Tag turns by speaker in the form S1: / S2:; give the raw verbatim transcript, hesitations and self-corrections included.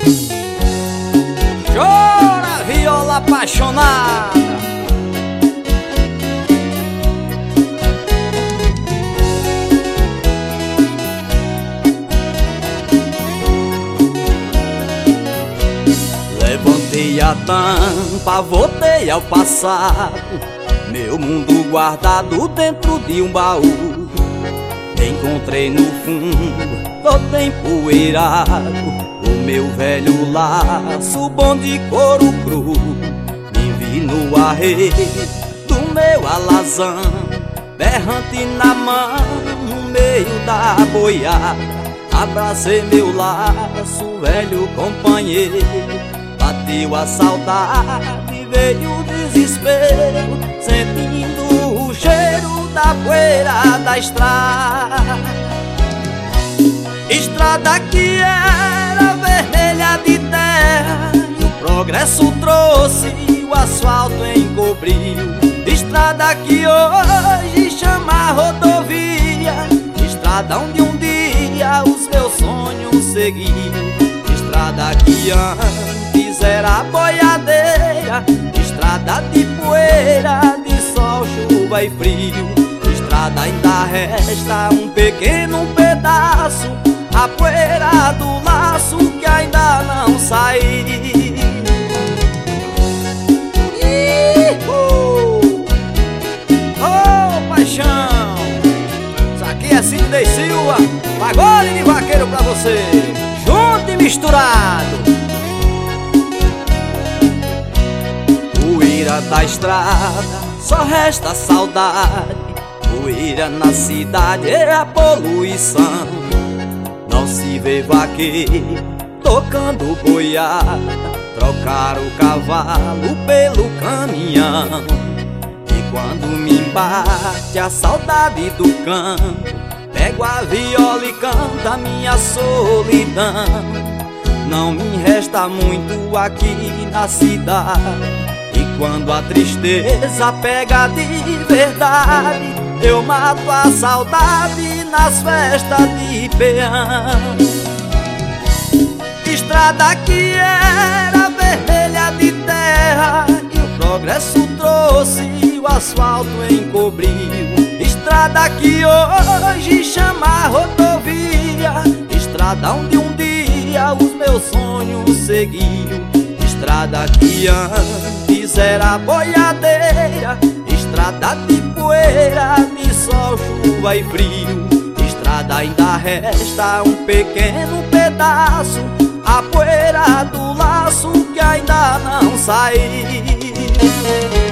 S1: Chora, viola apaixonada. Levantei a tampa, voltei ao passado, meu mundo guardado dentro de um baú. Encontrei no fundo, todo empoeirado, o meu velho laço bom de couro cru. Me vi no arreio do meu alazão, berrante na mão, no meio da boiada. Abracei meu laço, velho companheiro. Bateu a saudade, veio o desespero, sentindo o cheiro da poeira da estrada. Estrada que era vermelha de terra, e o progresso trouxe, o asfalto encobriu. Estrada que hoje chama rodovia, estrada onde um dia os meus sonhos seguiam. Estrada que antes era boiadeira, estrada de poeira, de sol, chuva e frio. Estrada ainda resta um pequeno pedaço, a poeira do laço que ainda não saiu. Oh, paixão! Isso aqui é Sidney Silva, pagode de vaqueiro pra você, junto e misturado. Poeira da estrada, só resta saudade. Poeira na cidade é a poluição. Não se vê vaqueiro tocando boiada, trocar o cavalo pelo caminhão. E quando me bate a saudade do campo, pego a viola e canto a minha solidão. Não me resta muito aqui na cidade, e quando a tristeza pega de verdade, eu mato a saudade nas festas de peão. Estrada que era vermelha de terra, e o progresso trouxe, o asfalto encobriu. Estrada que hoje chama rodovia, estrada onde um dia os meus sonhos seguiam. Estrada que antes era boiadeira, estrada de poeira, de sol, chuva e frio. Estrada ainda resta um pequeno pedaço, a poeira do laço que ainda não saiu.